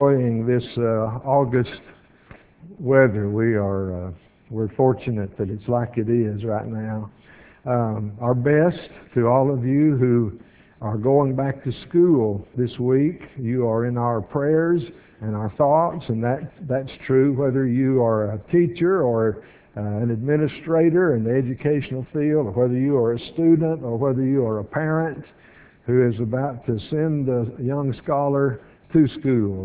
Enjoying this August weather. We're fortunate that it's like it is right now. Our best to all of you who are going back to school this week. You are in our prayers and our thoughts, and that's true whether you are a teacher or an administrator in the educational field, or whether you are a student, or whether you are a parent who is about to send a young scholar to school.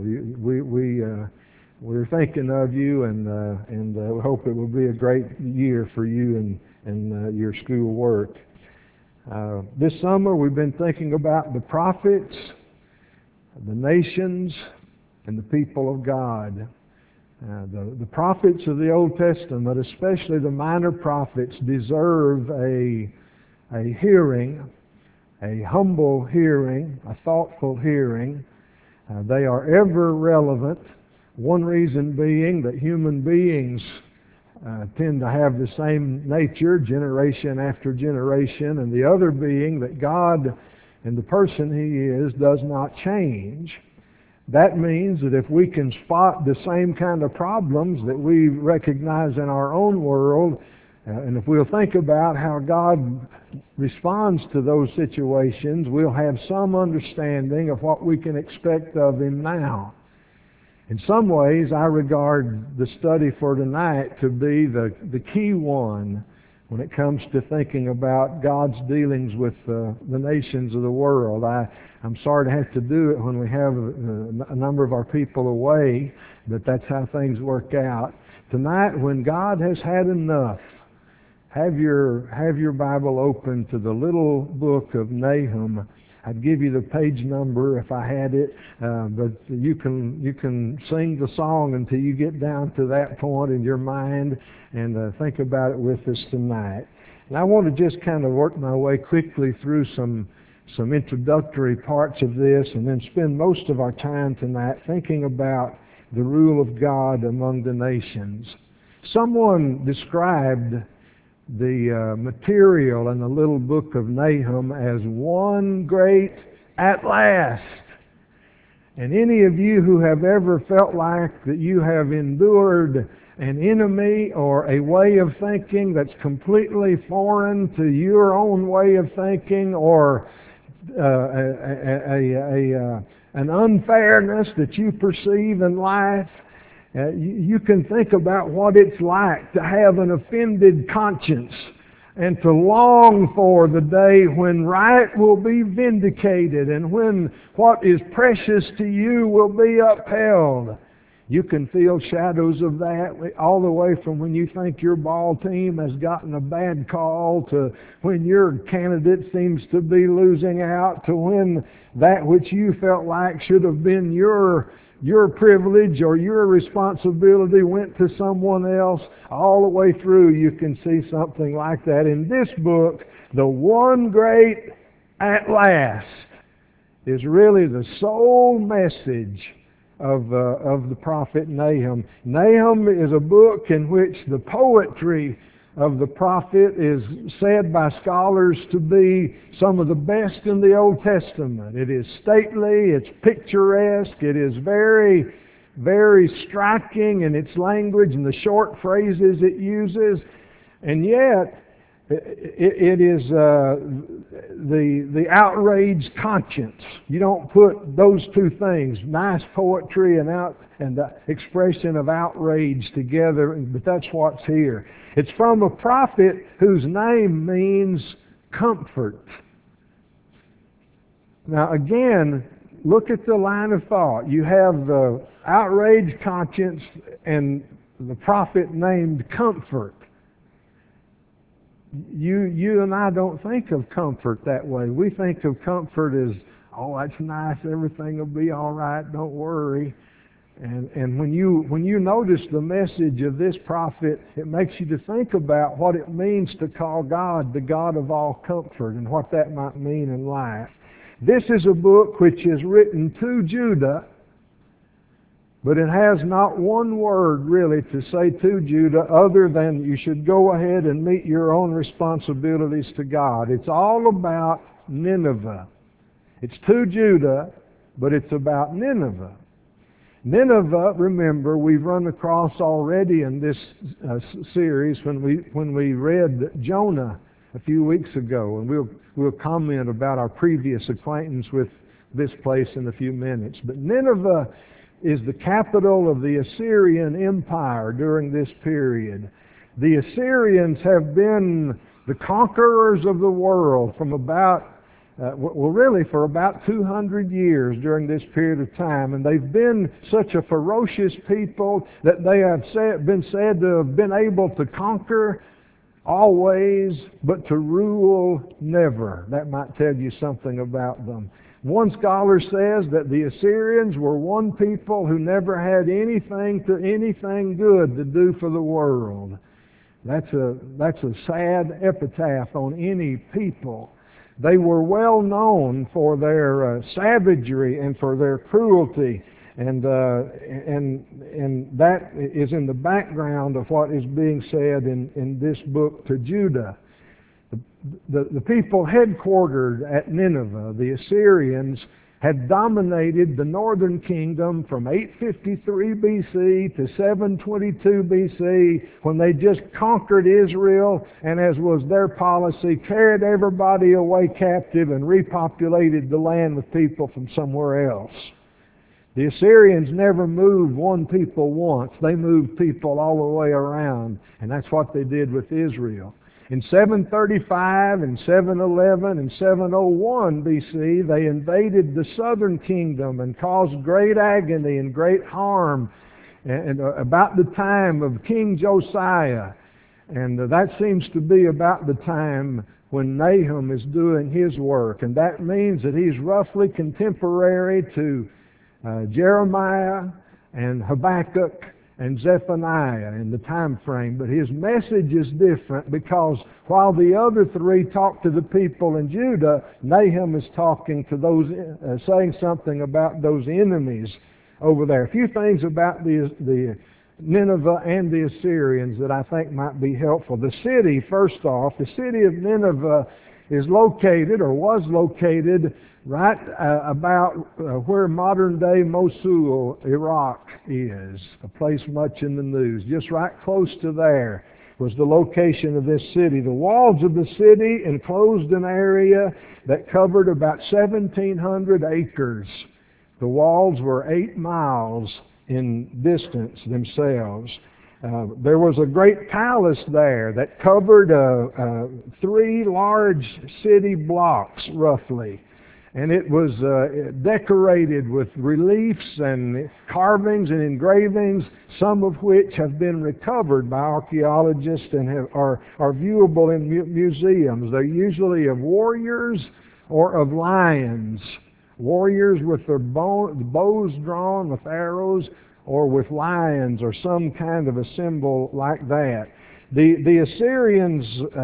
We're thinking of you, and we hope it will be a great year for you and your school work. This summer we've been thinking about the prophets, the nations, and the people of God. The prophets of the Old Testament, especially the minor prophets, deserve a hearing, a humble hearing, a thoughtful hearing. They are ever relevant. One reason being that human beings tend to have the same nature generation after generation, and the other being that God and the person He is does not change. That means that if we can spot the same kind of problems that we recognize in our own world, and if we'll think about how God responds to those situations, we'll have some understanding of what we can expect of Him now. In some ways, I regard the study for tonight to be the key one when it comes to thinking about God's dealings with the nations of the world. I'm sorry to have to do it when we have a number of our people away, but that's how things work out. Tonight, when God has had enough, have your Bible open to the little book of Nahum. I'd give you the page number if I had it, but you can sing the song until you get down to that point in your mind and think about it with us tonight. And I want to just kind of work my way quickly through some introductory parts of this, and then spend most of our time tonight thinking about the rule of God among the nations. Someone described the material in the little book of Nahum as one great at last. And any of you who have ever felt like that you have endured an enemy or a way of thinking that's completely foreign to your own way of thinking, or an unfairness that you perceive in life, you can think about what it's like to have an offended conscience and to long for the day when right will be vindicated and when what is precious to you will be upheld. You can feel shadows of that all the way from when you think your ball team has gotten a bad call, to when your candidate seems to be losing out, to when that which you felt like should have been your privilege or your responsibility went to someone else. All the way through you can see something like that. In this book, the one great at last is really the sole message of the prophet Nahum. Nahum is a book in which the poetry of the prophet is said by scholars to be some of the best in the Old Testament. It is stately, it's picturesque, it is very, very striking in its language and the short phrases it uses, and yet it is the outraged conscience. You don't put those two things, nice poetry and the expression of outrage, together, but that's what's here. It's from a prophet whose name means comfort. Now again, look at the line of thought. You have the outraged conscience and the prophet named comfort. You and I don't think of comfort that way. We think of comfort as, oh, that's nice, everything will be all right, don't worry. And when you notice the message of this prophet, it makes you to think about what it means to call God the God of all comfort and what that might mean in life. This is a book which is written to Judah, but it has not one word really to say to Judah other than you should go ahead and meet your own responsibilities to God. It's all about Nineveh. It's to Judah, but it's about Nineveh. Nineveh, remember, we've run across already in this series when we read Jonah a few weeks ago, and we'll comment about our previous acquaintance with this place in a few minutes. But Nineveh is the capital of the Assyrian Empire during this period. The Assyrians have been the conquerors of the world from about for about 200 years during this period of time, and they've been such a ferocious people that they have been said to have been able to conquer always, but to rule never. That might tell you something about them. One scholar says that the Assyrians were one people who never had anything good to do for the world. That's a sad epitaph on any people. They were well known for their savagery and for their cruelty, and that is in the background of what is being said in this book to Judah. The people headquartered at Nineveh, the Assyrians, had dominated the northern kingdom from 853 BC to 722 BC, when they just conquered Israel and, as was their policy, carried everybody away captive and repopulated the land with people from somewhere else. The Assyrians never moved one people once. They moved people all the way around, and that's what they did with Israel. In 735 and 711 and 701 BC, they invaded the southern kingdom and caused great agony and great harm, and about the time of King Josiah. And that seems to be about the time when Nahum is doing his work. And that means that he's roughly contemporary to Jeremiah and Habakkuk and Zephaniah in the time frame, but his message is different, because while the other three talk to the people in Judah, Nahum is talking to those, saying something about those enemies over there. A few things about the Nineveh and the Assyrians that I think might be helpful. The city, first off, the city of Nineveh is located, or was located, right about where modern-day Mosul, Iraq is, a place much in the news. Just right close to there was the location of this city. The walls of the city enclosed an area that covered about 1,700 acres. The walls were 8 miles in distance themselves. There was a great palace there that covered 3 large city blocks, roughly. And it was decorated with reliefs and carvings and engravings, some of which have been recovered by archaeologists and are viewable in museums. They're usually of warriors or of lions. Warriors with their bows drawn with arrows, or with lions, or some kind of a symbol like that. The Assyrians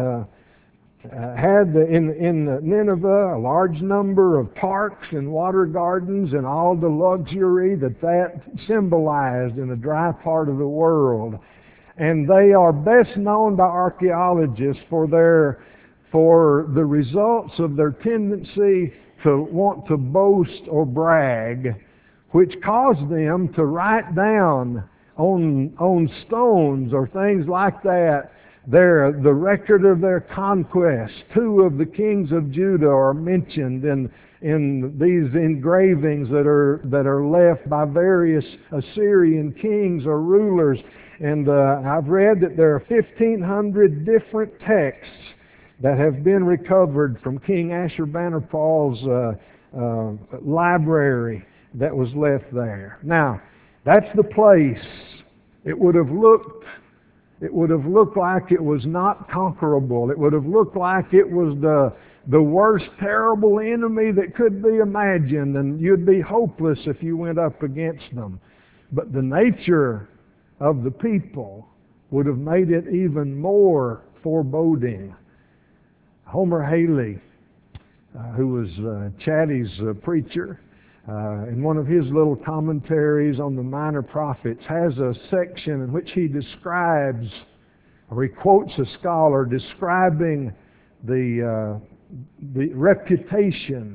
had in Nineveh a large number of parks and water gardens and all the luxury that symbolized in a dry part of the world. And they are best known by archaeologists for the results of their tendency to want to boast or brag, which caused them to write down on stones or things like that the record of their conquest. 2 of the kings of Judah are mentioned in these engravings that are left by various Assyrian kings or rulers. And I've read that there are 1,500 different texts that have been recovered from King Ashurbanipal's library that was left there. Now, that's the place. It would have looked like it was not conquerable. It would have looked like it was the worst terrible enemy that could be imagined, and you'd be hopeless if you went up against them. But the nature of the people would have made it even more foreboding. Homer Haley, who was Chatty's preacher, in one of his little commentaries on the Minor Prophets, has a section in which he describes, or he quotes a scholar describing the reputation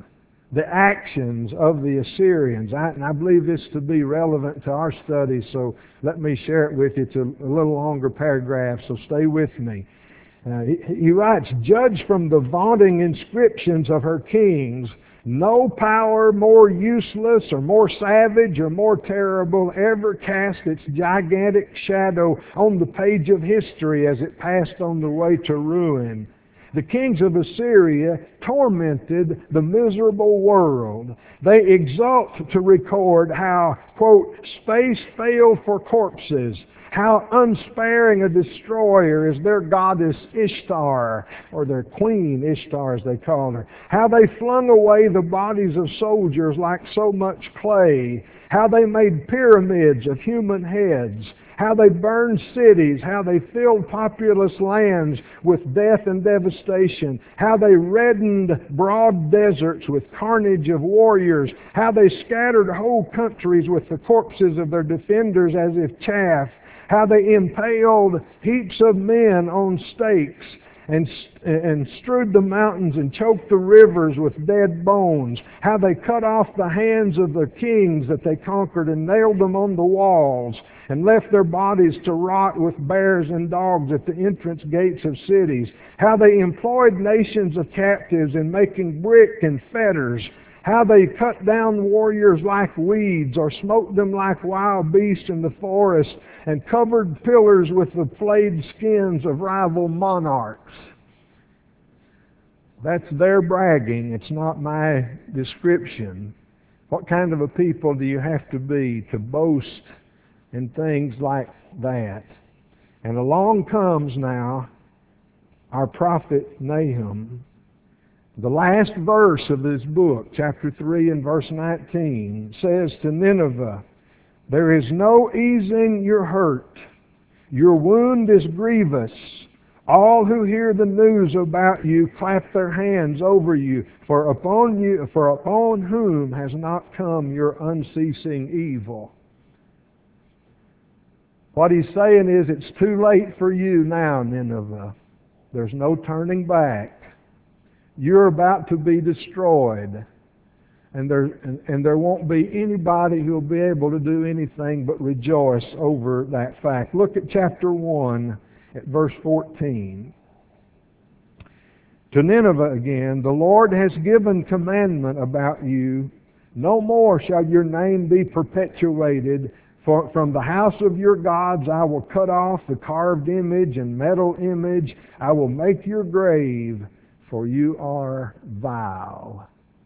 the actions of the Assyrians. And I believe this to be relevant to our study, so let me share it with you. It's a little longer paragraph, so stay with me. He writes, "Judge from the vaunting inscriptions of her kings, no power more useless or more savage or more terrible ever cast its gigantic shadow on the page of history as it passed on the way to ruin. The kings of Assyria tormented the miserable world. They exult to record how, quote, space failed for corpses, how unsparing a destroyer is their goddess Ishtar, or their queen Ishtar as they call her, how they flung away the bodies of soldiers like so much clay, how they made pyramids of human heads, how they burned cities, how they filled populous lands with death and devastation, how they reddened broad deserts with carnage of warriors, how they scattered whole countries with the corpses of their defenders as if chaff, how they impaled heaps of men on stakes, and strewed the mountains and choked the rivers with dead bones, how they cut off the hands of the kings that they conquered and nailed them on the walls, and left their bodies to rot with bears and dogs at the entrance gates of cities, how they employed nations of captives in making brick and fetters, how they cut down warriors like weeds or smote them like wild beasts in the forest and covered pillars with the flayed skins of rival monarchs." That's their bragging. It's not my description. What kind of a people do you have to be to boast in things like that? And along comes now our prophet Nahum. The last verse of this book, chapter 3 and verse 19, says to Nineveh, "There is no easing your hurt. Your wound is grievous. All who hear the news about you clap their hands over you, for upon whom has not come your unceasing evil." What he's saying is, it's too late for you now, Nineveh. There's no turning back. You're about to be destroyed. And there won't be anybody who'll be able to do anything but rejoice over that fact. Look at chapter 1 at verse 14. To Nineveh again, "The Lord has given commandment about you. No more shall your name be perpetuated. For from the house of your gods I will cut off the carved image and metal image. I will make your grave, for you are vile."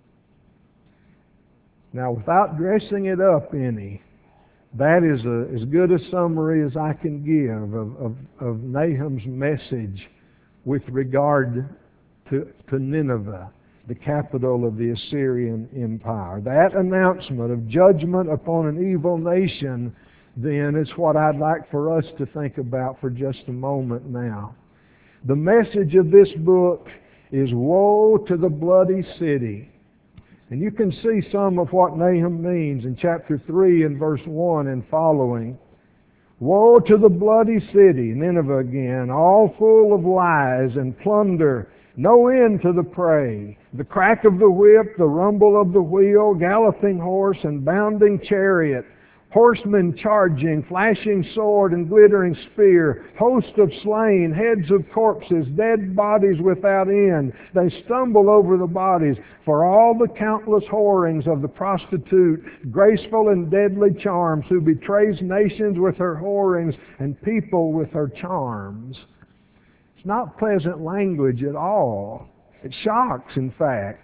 Now, without dressing it up any, that is as good a summary as I can give of Nahum's message with regard to Nineveh, the capital of the Assyrian Empire. That announcement of judgment upon an evil nation, then, is what I'd like for us to think about for just a moment now. The message of this book is woe to the bloody city. And you can see some of what Nahum means in chapter 3 and verse 1 and following. "Woe to the bloody city," Nineveh again, "all full of lies and plunder, no end to the prey. The crack of the whip, the rumble of the wheel, galloping horse and bounding chariot, horsemen charging, flashing sword and glittering spear, host of slain, heads of corpses, dead bodies without end. They stumble over the bodies, for all the countless whorings of the prostitute, graceful and deadly charms, who betrays nations with her whorings and people with her charms." It's not pleasant language at all. It shocks, in fact.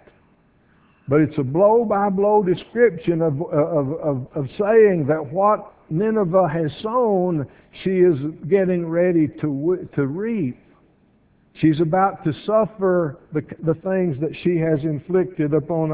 But it's a blow-by-blow description of saying that what Nineveh has sown, she is getting ready to reap. She's about to suffer the things that she has inflicted upon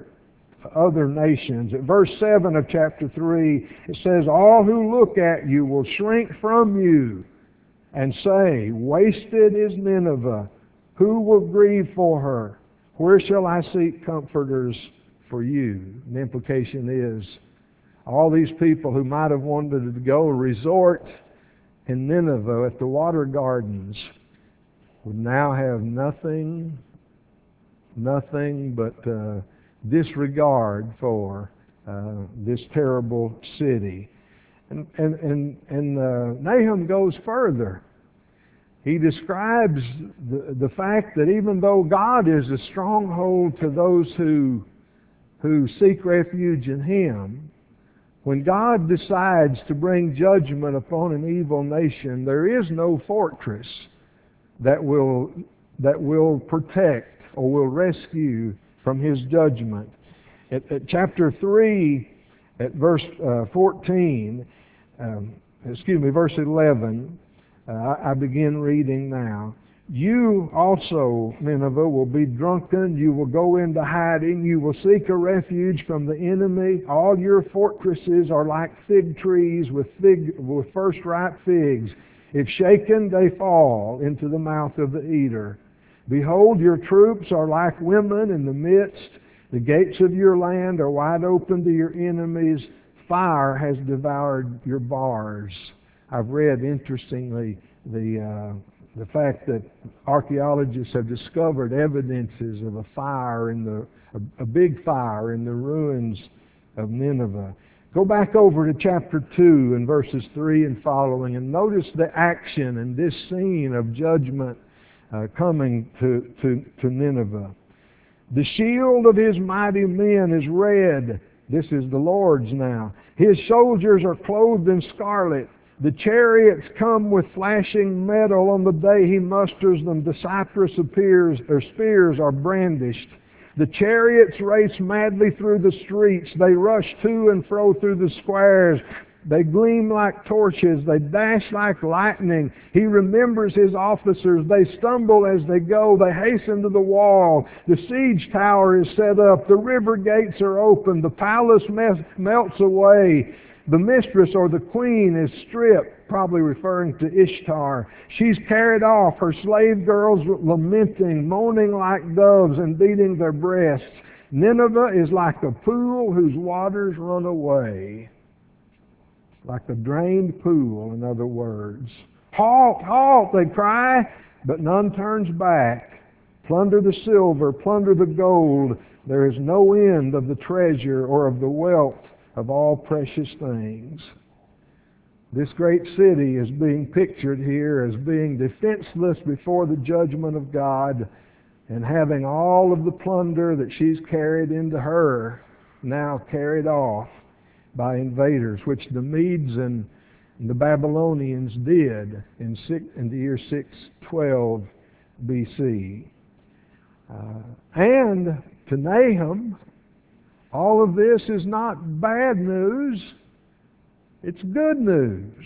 other nations. At verse 7 of chapter 3, it says, "All who look at you will shrink from you and say, 'Wasted is Nineveh. Who will grieve for her? Where shall I seek comforters for you?'" And the implication is, all these people who might have wanted to go resort in Nineveh at the water gardens would now have nothing but disregard for this terrible city. And Nahum goes further. He describes the fact that even though God is a stronghold to those who seek refuge in Him, when God decides to bring judgment upon an evil nation, there is no fortress that will protect or will rescue from His judgment. At chapter 3, at verse 14, verse 11, I begin reading now. You also, Nineveh, will be drunken. You will go into hiding. You will seek a refuge from the enemy. All your fortresses are like fig trees with first ripe figs. If shaken, they fall into the mouth of the eater. Behold, your troops are like women in the midst. The gates of your land are wide open to your enemies. Fire has devoured your bars. I've read, interestingly, the fact that archaeologists have discovered evidences of a big fire in the ruins of Nineveh. Go back over to chapter 2 and verses 3 and following, and notice the action and this scene of judgment coming to Nineveh. The shield of his mighty men is red. This is the Lord's now. His soldiers are clothed in scarlet. The chariots come with flashing metal on the day he musters them. The cypress spears are brandished. The chariots race madly through the streets. They rush to and fro through the squares. They gleam like torches. They dash like lightning. He remembers his officers. They stumble as they go. They hasten to the wall. The siege tower is set up. The river gates are open. The palace melts away. The mistress or the queen is stripped, probably referring to Ishtar. She's carried off, her slave girls lamenting, moaning like doves and beating their breasts. Nineveh is like a pool whose waters run away. Like a drained pool, in other words. Halt, halt, they cry, but none turns back. Plunder the silver, plunder the gold. There is no end of the treasure or of the wealth of all precious things. This great city is being pictured here as being defenseless before the judgment of God and having all of the plunder that she's carried into her now carried off by invaders, which the Medes and the Babylonians did in the year 612 BC. And to Nahum, all of this is not bad news. It's good news.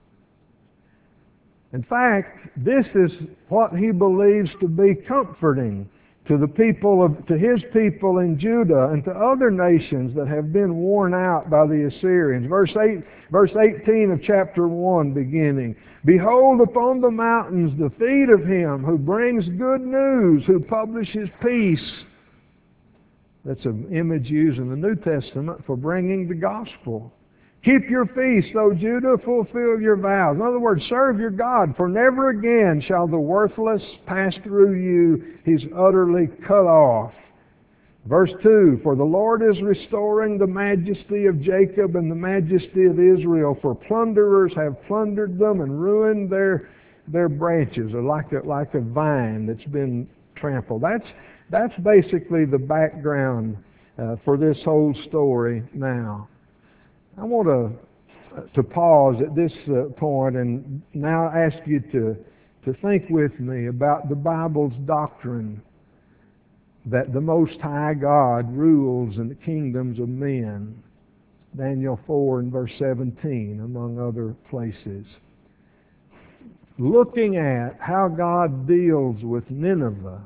In fact, this is what he believes to be comforting to his people in Judah and to other nations that have been worn out by the Assyrians. Verse 18 of chapter 1 beginning. Behold upon the mountains the feet of him who brings good news, who publishes peace. That's an image used in the New Testament for bringing the gospel. Keep your feast, O Judah, fulfill your vows. In other words, serve your God, for never again shall the worthless pass through you. He's utterly cut off. Verse 2, for the Lord is restoring the majesty of Jacob and the majesty of Israel, for plunderers have plundered them and ruined their branches, or like a vine that's been trampled. That's basically the background for this whole story now. I want to pause at this point and now ask you to think with me about the Bible's doctrine that the Most High God rules in the kingdoms of men. Daniel 4 and verse 17, among other places. Looking at how God deals with Nineveh,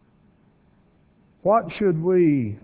what should we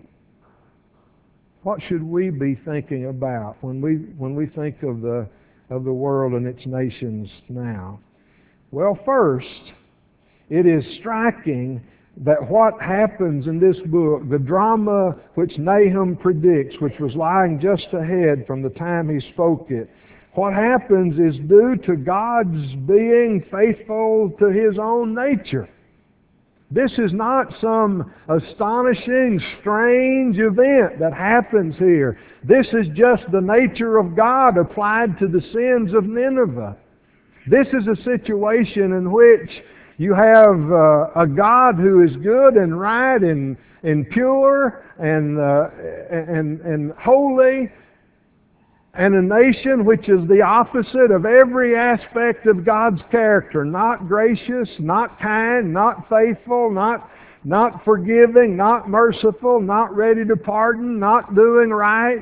be thinking about when we think of the world and its nations now? Well, first, it is striking that what happens in this book, the drama which Nahum predicts, which was lying just ahead from the time he spoke it, what happens is due to God's being faithful to His own nature. This is not some astonishing, strange event that happens here. This is just the nature of God applied to the sins of Nineveh. This is a situation in which you have a God who is good and right and pure and holy, and a nation which is the opposite of every aspect of God's character. Not gracious, not kind, not faithful, not forgiving, not merciful, not ready to pardon, not doing right.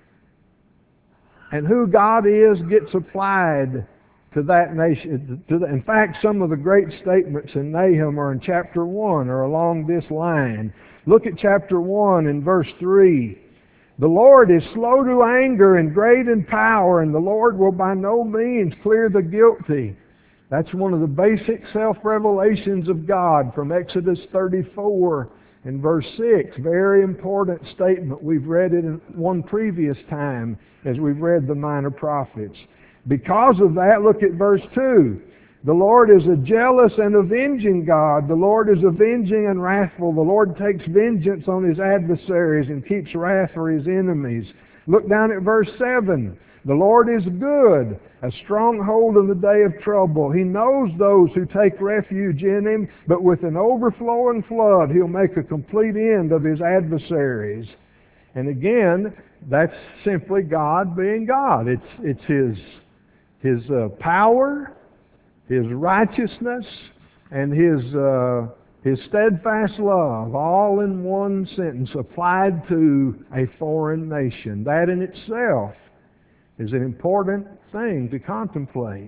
And who God is gets applied to that nation. In fact, some of the great statements in Nahum are in chapter 1 or along this line. Look at chapter 1 and verse 3. The Lord is slow to anger and great in power, and the Lord will by no means clear the guilty. That's one of the basic self-revelations of God from Exodus 34 and verse 6. Very important statement. We've read it in one previous time as we've read the Minor Prophets. Because of that, look at verse 2. The Lord is a jealous and avenging God. The Lord is avenging and wrathful. The Lord takes vengeance on His adversaries and keeps wrath for His enemies. Look down at verse 7. The Lord is good, a stronghold in the day of trouble. He knows those who take refuge in Him, but with an overflowing flood He'll make a complete end of His adversaries. And again, that's simply God being God. It's His power, His righteousness, and His steadfast love, all in one sentence, applied to a foreign nation. That in itself is an important thing to contemplate.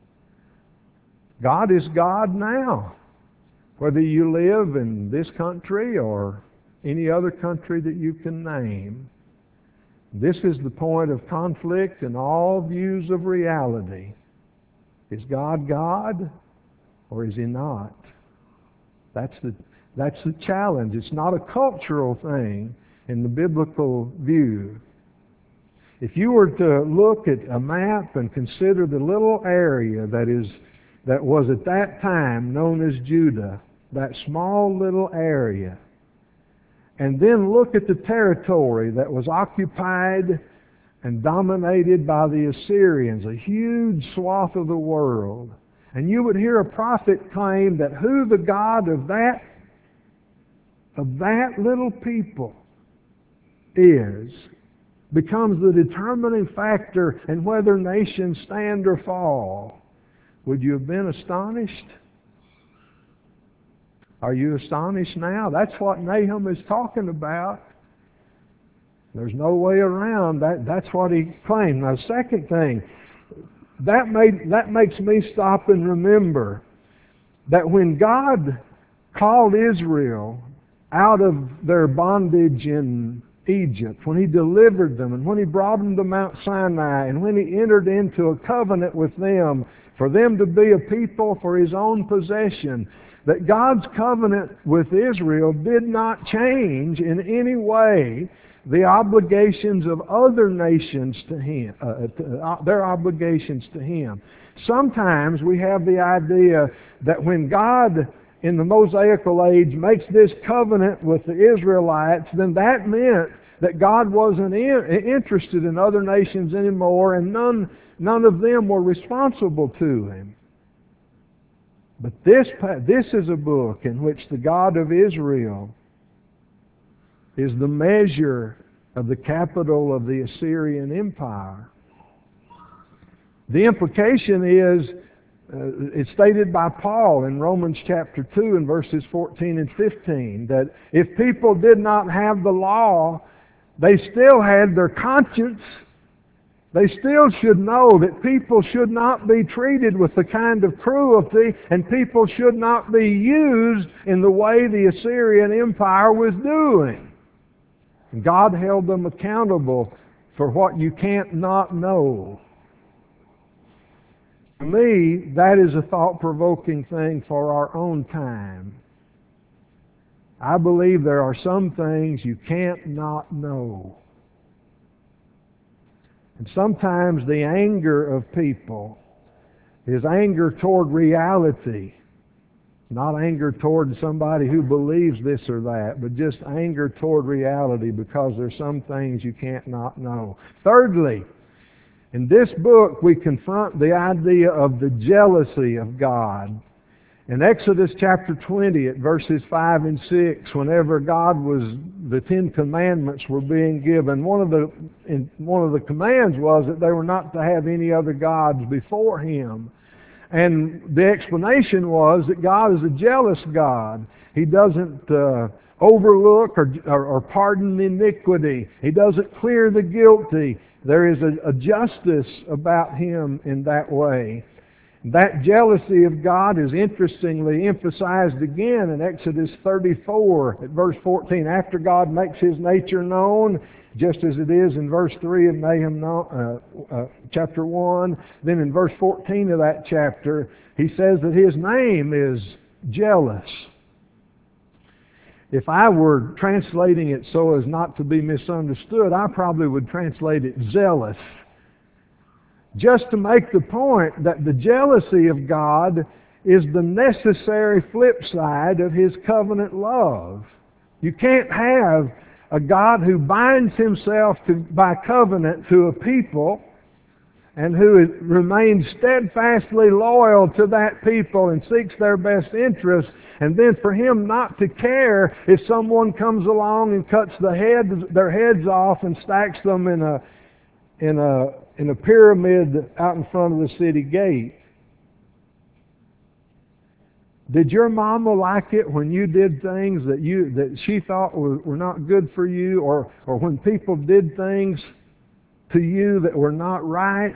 God is God now, whether you live in this country or any other country that you can name. This is the point of conflict in all views of reality. Is God God, or is He not? That's the challenge. It's not a cultural thing in the biblical view. If you were to look at a map and consider the little area that was at that time known as Judah, that small little area, and then look at the territory that was occupied and dominated by the Assyrians, a huge swath of the world, and you would hear a prophet claim that who the God of that little people is becomes the determining factor in whether nations stand or fall. Would you have been astonished? Are you astonished now? That's what Nahum is talking about. There's no way around that. That's what he claimed. Now, second thing, that makes me stop and remember that when God called Israel out of their bondage in Egypt, when He delivered them, and when He brought them to Mount Sinai, and when He entered into a covenant with them, for them to be a people for His own possession, that God's covenant with Israel did not change in any way the obligations of other nations to Him, their obligations to Him. Sometimes we have the idea that when God in the Mosaical age makes this covenant with the Israelites, then that meant that God wasn't interested in other nations anymore, and none of them were responsible to Him. But this is a book in which the God of Israel is the measure of the capital of the Assyrian Empire. The implication is, it's stated by Paul in Romans chapter 2 and verses 14 and 15, that if people did not have the law, they still had their conscience. They still should know that people should not be treated with the kind of cruelty, and people should not be used in the way the Assyrian Empire was doing. And God held them accountable for what you can't not know. To me, that is a thought-provoking thing for our own time. I believe there are some things you can't not know. And sometimes the anger of people is anger toward reality Not anger toward somebody who believes this or that, but just anger toward reality because there's some things you can't not know. Thirdly, in this book we confront the idea of the jealousy of God. In Exodus chapter 20 at verses 5 and 6, whenever the Ten Commandments were being given, one of the commands was that they were not to have any other gods before Him. And the explanation was that God is a jealous God. He doesn't overlook or pardon iniquity. He doesn't clear the guilty. There is a justice about Him in that way. That jealousy of God is interestingly emphasized again in Exodus 34 at verse 14. After God makes His nature known, just as it is in verse 3 of Nahum chapter 1, then in verse 14 of that chapter, He says that His name is jealous. If I were translating it so as not to be misunderstood, I probably would translate it zealous. Just to make the point that the jealousy of God is the necessary flip side of His covenant love. You can't have a God who binds Himself by covenant to a people and who remains steadfastly loyal to that people and seeks their best interest, and then for Him not to care if someone comes along and cuts their heads off and stacks them in a pyramid out in front of the city gate. Did your mama like it when you did things that she thought were not good for you, or when people did things to you that were not right?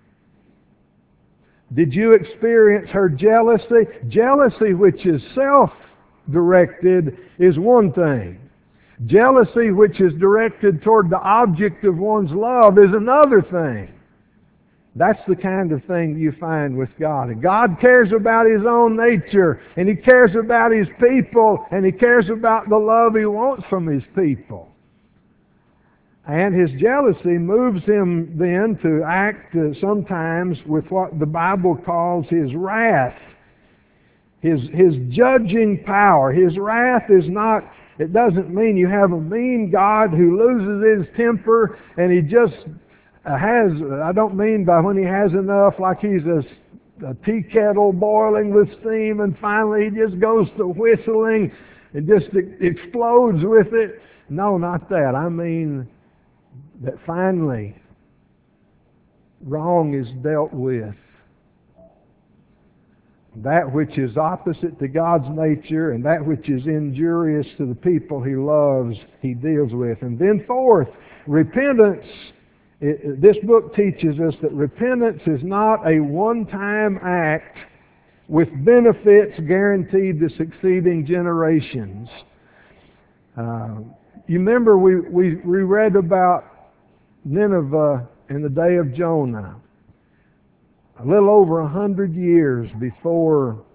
Did you experience her jealousy? Jealousy which is self-directed is one thing. Jealousy which is directed toward the object of one's love is another thing. That's the kind of thing you find with God. And God cares about His own nature, and He cares about His people, and He cares about the love He wants from His people. And His jealousy moves Him then to act sometimes with what the Bible calls His wrath. His judging power. His wrath is not, it doesn't mean you have a mean God who loses His temper and He just I don't mean by when He has enough, like He's a tea kettle boiling with steam and finally He just goes to whistling and just explodes with it. No, not that. I mean that finally wrong is dealt with. That which is opposite to God's nature and that which is injurious to the people He loves, He deals with. And then fourth, repentance. This book teaches us that repentance is not a one-time act with benefits guaranteed to succeeding generations. You remember we read about Nineveh in the day of Jonah, a little over 100 years before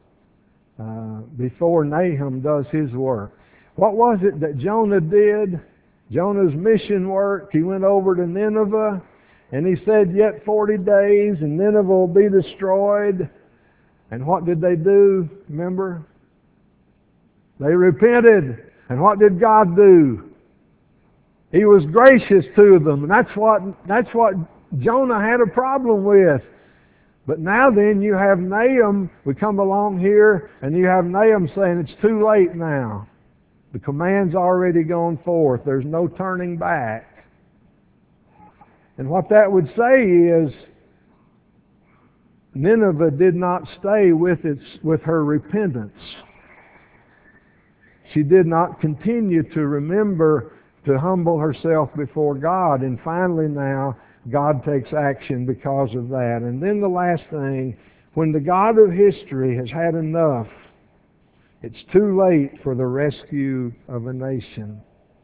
Nahum does his work. What was it that Jonah did? Jonah's mission work. He went over to Nineveh and he said, yet 40 days and Nineveh will be destroyed. And what did they do? Remember? They repented. And what did God do? He was gracious to them. And that's what Jonah had a problem with. But now then you have Nahum, we come along here, and you have Nahum saying it's too late now. The command's already gone forth. There's no turning back. And what that would say is Nineveh did not stay with her repentance. She did not continue to remember to humble herself before God. And finally now, God takes action because of that. And then the last thing, when the God of history has had enough, it's too late for the rescue of a nation.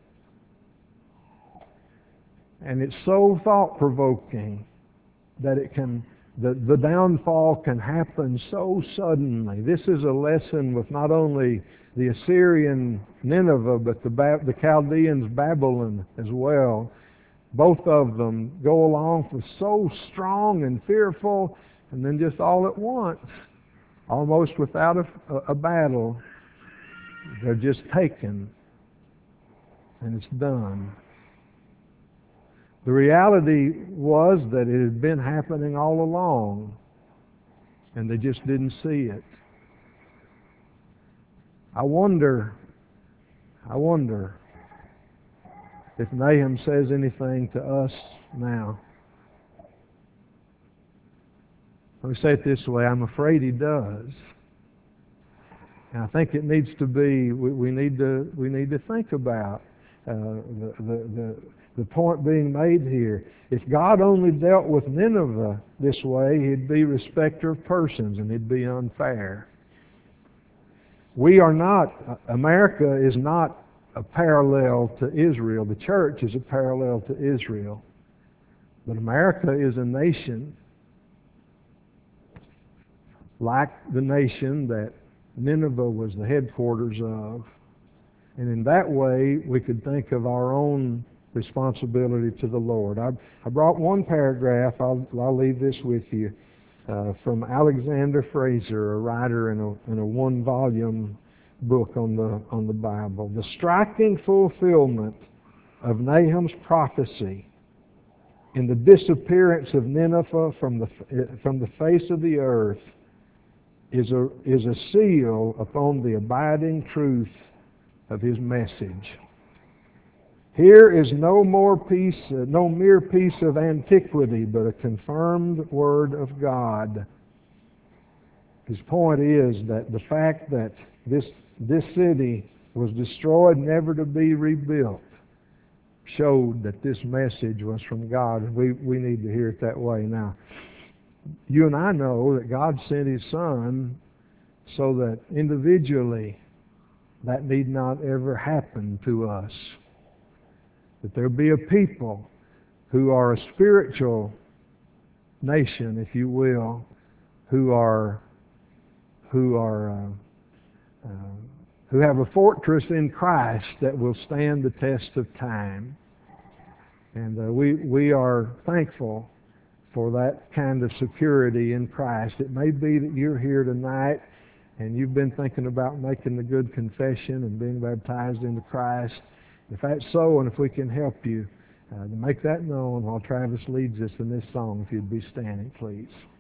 And it's so thought-provoking that the downfall can happen so suddenly. This is a lesson with not only the Assyrian Nineveh, but the Chaldeans Babylon as well. Both of them go along for so strong and fearful, and then just all at once, almost without a battle. They're just taken, and it's done. The reality was that it had been happening all along, and they just didn't see it. I wonder if Nahum says anything to us now. Let me say it this way, I'm afraid he does. And I think it needs to be, we need to think about the point being made here. If God only dealt with Nineveh this way, he'd be respecter of persons and he'd be unfair. We are not, America is not a parallel to Israel. The church is a parallel to Israel. But America is a nation like the nation that Nineveh was the headquarters of. And in that way, we could think of our own responsibility to the Lord. I brought one paragraph, I'll leave this with you, from Alexander Fraser, a writer in a one-volume book on the Bible. The striking fulfillment of Nahum's prophecy in the disappearance of Nineveh from the face of the earth is a seal upon the abiding truth of his message. Here is no mere piece of antiquity, but a confirmed word of God. His point is that the fact that this city was destroyed, never to be rebuilt, showed that this message was from God. We need to hear it that way. Now, you and I know that God sent His Son so that individually that need not ever happen to us. That there be a people who are a spiritual nation, if you will, who have a fortress in Christ that will stand the test of time. And we are thankful for that kind of security in Christ. It may be that you're here tonight and you've been thinking about making the good confession and being baptized into Christ. If that's so, and if we can help you to make that known while Travis leads us in this song, if you'd be standing, please.